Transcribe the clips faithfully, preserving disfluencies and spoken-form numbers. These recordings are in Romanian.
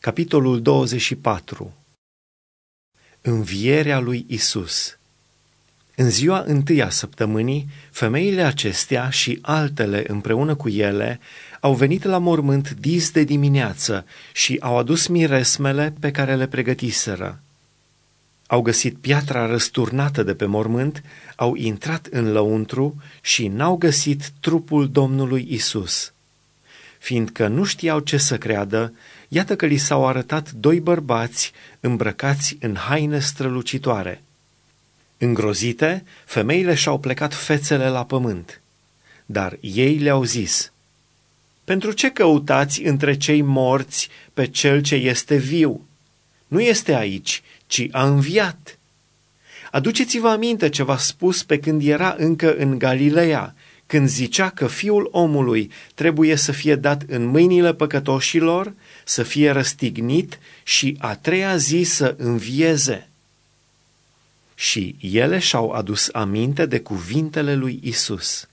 Capitolul douăzeci și patru. Învierea lui Isus. În ziua întâi a săptămânii, femeile acestea și altele împreună cu ele au venit la mormânt dis de dimineață și au adus miresmele pe care le pregătiseră. Au găsit piatra răsturnată de pe mormânt, au intrat în lăuntru și n-au găsit trupul Domnului Isus. Fiindcă nu știau ce să creadă, iată că li s-au arătat doi bărbați îmbrăcați în haine strălucitoare. Îngrozite, femeile și-au plecat fețele la pământ, dar ei le-au zis: „Pentru ce căutați între cei morți pe cel ce este viu? Nu este aici, ci a înviat. Aduceți-vă aminte ce v-a spus pe când era încă în Galileea, când zicea că Fiul omului trebuie să fie dat în mâinile păcătoșilor, să fie răstignit și a treia zi să învieze.” Și ele și-au adus aminte de cuvintele lui Isus.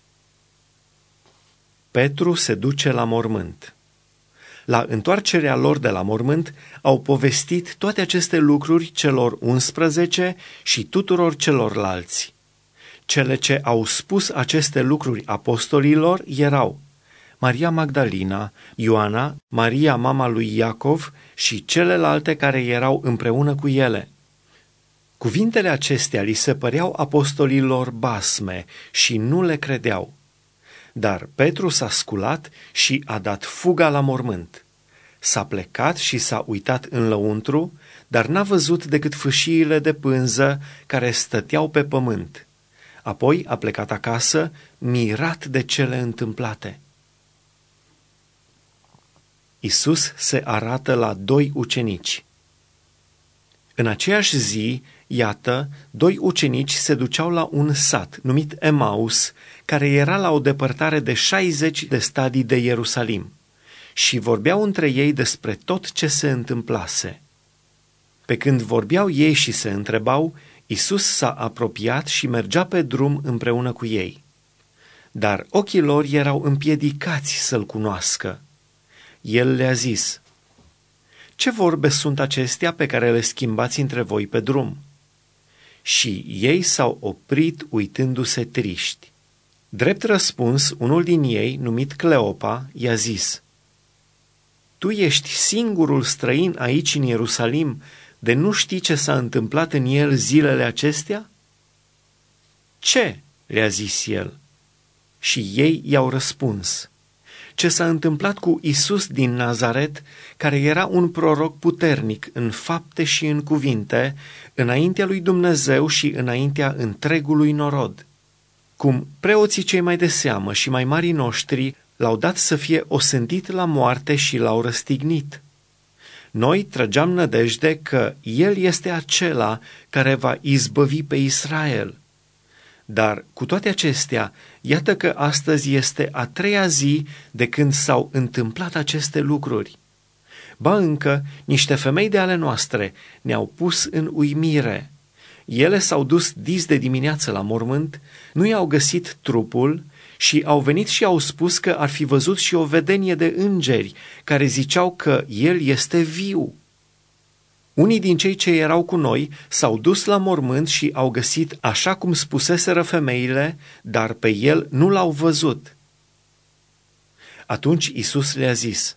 Petru se duce la mormânt. La întoarcerea lor de la mormânt au povestit toate aceste lucruri celor unsprezece și tuturor celorlalți. Cele ce au spus aceste lucruri apostolilor erau Maria Magdalina, Ioana, Maria mama lui Iacov și celelalte care erau împreună cu ele. Cuvintele acestea li se păreau apostolilor basme și nu le credeau. Dar Petru s-a sculat și a dat fuga la mormânt. S-a plecat și s-a uitat în lăuntru, dar n-a văzut decât fâșiile de pânză care stăteau pe pământ. Apoi a plecat acasă, mirat de cele întâmplate. Isus se arată la doi ucenici. În aceeași zi, iată, doi ucenici se duceau la un sat numit Emaus, care era la o depărtare de șaizeci de stadii de Ierusalim, și vorbeau între ei despre tot ce se întâmplase. Pe când vorbeau ei și se întrebau, Isus s-a apropiat și mergea pe drum împreună cu ei. Dar ochii lor erau împiedicați să-l cunoască. El le-a zis: „Ce vorbe sunt acestea pe care le schimbați între voi pe drum?” Și ei s-au oprit uitându-se triști. Drept răspuns, unul din ei, numit Cleopa, i-a zis: „Tu ești singurul străin aici în Ierusalim, de nu știi ce s-a întâmplat în el zilele acestea?” „Ce?” le-a zis el. Și ei i-au răspuns: „Ce s-a întâmplat cu Isus din Nazaret, care era un proroc puternic în fapte și în cuvinte, înaintea lui Dumnezeu și înaintea întregului norod. Cum preoții cei mai de seamă și mai marii noștri l-au dat să fie osândit la moarte și l-au răstignit. Noi trăgeam nădejde că El este acela care va izbăvi pe Israel. Dar cu toate acestea, iată că astăzi este a treia zi de când s-au întâmplat aceste lucruri. Ba încă, niște femei de ale noastre ne-au pus în uimire. Ele s-au dus dis de dimineață la mormânt, nu i-au găsit trupul și au venit și au spus că ar fi văzut și o vedenie de îngeri care ziceau că El este viu. Unii din cei ce erau cu noi s-au dus la mormânt și au găsit așa cum spuseseră femeile, dar pe El nu l-au văzut.” Atunci Isus le-a zis: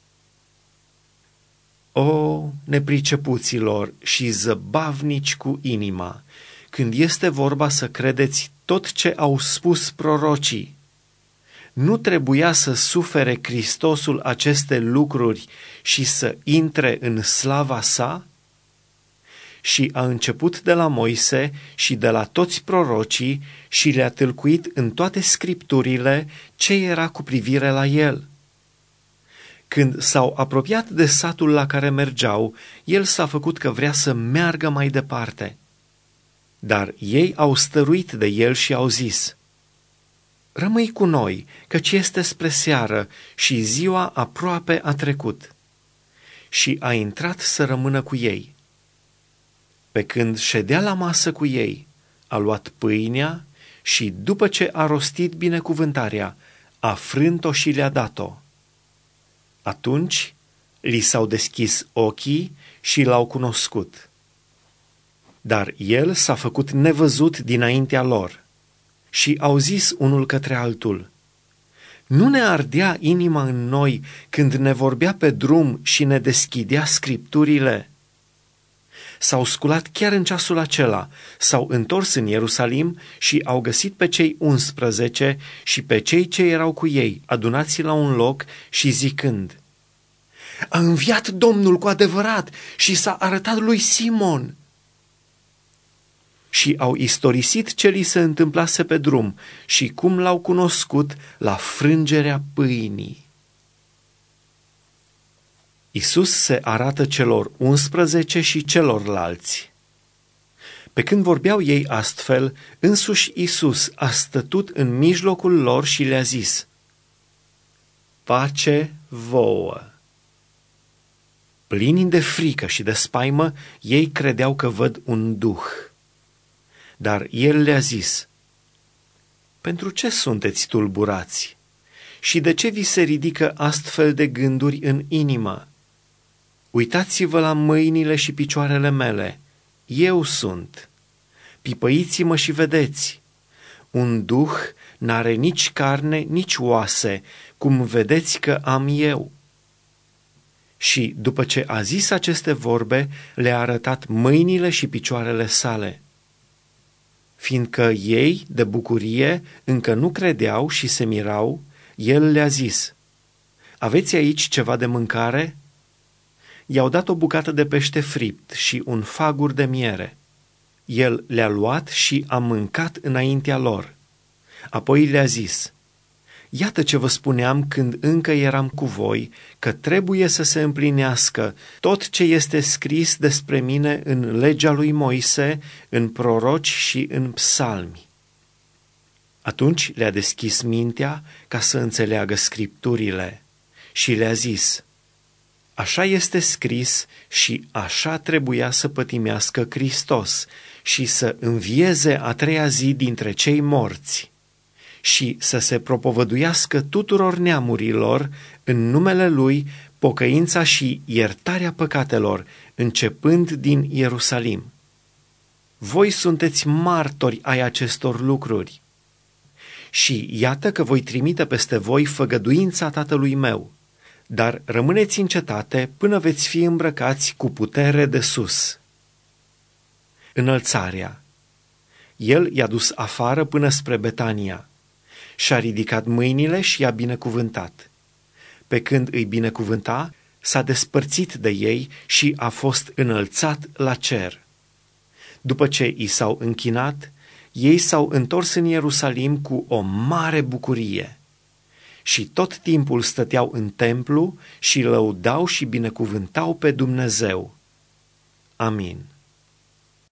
„O, nepricepuților și zăbavnici cu inima, când este vorba să credeți tot ce au spus prorocii! Nu trebuia să sufere Hristosul aceste lucruri și să intre în slava sa?” Și a început de la Moise și de la toți prorocii și le-a tâlcuit în toate scripturile ce era cu privire la el. Când s-au apropiat de satul la care mergeau, el s-a făcut că vrea să meargă mai departe. Dar ei au stăruit de el și au zis: „Rămâi cu noi, căci este spre seară și ziua aproape a trecut.” Și a intrat să rămână cu ei. Pe când ședea la masă cu ei, a luat pâinea și, după ce a rostit binecuvântarea, a frânt-o și le-a dat-o. Atunci li s-au deschis ochii și l-au cunoscut. Dar el s-a făcut nevăzut dinaintea lor și au zis unul către altul: nu ne ardea inima în noi când ne vorbea pe drum și ne deschidea scripturile? S-au sculat chiar în ceasul acela, s-au întors în Ierusalim și au găsit pe cei unsprezece și pe cei ce erau cu ei, adunați la un loc și zicând: a înviat Domnul cu adevărat și s-a arătat lui Simon. Și au istorisit ce li se întâmplase pe drum și cum l-au cunoscut la frângerea pâinii. Iisus se arată celor unsprezece și celorlalți. Pe când vorbeau ei astfel, însuși Iisus a stătut în mijlocul lor și le-a zis: pace vouă! Plini de frică și de spaimă, ei credeau că văd un duh. Dar el le-a zis: pentru ce sunteți tulburați? Și de ce vi se ridică astfel de gânduri în inimă? Uitați-vă la mâinile și picioarele mele, eu sunt. Pipăiți-mă și vedeți. Un duh n-are nici carne, nici oase, cum vedeți că am eu. Și după ce a zis aceste vorbe, le-a arătat mâinile și picioarele sale. Fiindcă ei, de bucurie, încă nu credeau și se mirau, el le-a zis: aveți aici ceva de mâncare? I-au dat o bucată de pește fript și un fagur de miere. El le-a luat și a mâncat înaintea lor. Apoi le-a zis: iată ce vă spuneam când încă eram cu voi, că trebuie să se împlinească tot ce este scris despre mine în legea lui Moise, în proroci și în psalmi. Atunci le-a deschis mintea ca să înțeleagă scripturile și le-a zis: așa este scris și așa trebuia să pătimească Hristos și să învieze a treia zi dintre cei morți și să se propovăduiască tuturor neamurilor în numele Lui pocăința și iertarea păcatelor, începând din Ierusalim. Voi sunteți martori ai acestor lucruri. Și iată că voi trimite peste voi făgăduința Tatălui meu, dar rămâneți în cetate până veți fi îmbrăcați cu putere de sus. Înălțarea. El i-a dus afară până spre Betania. Și-a ridicat mâinile și i-a binecuvântat. Pe când îi binecuvânta, s-a despărțit de ei și a fost înălțat la cer. După ce i s-au închinat, ei s-au întors în Ierusalim cu o mare bucurie. Și tot timpul stăteau în templu și lăudau și binecuvântau pe Dumnezeu. Amin.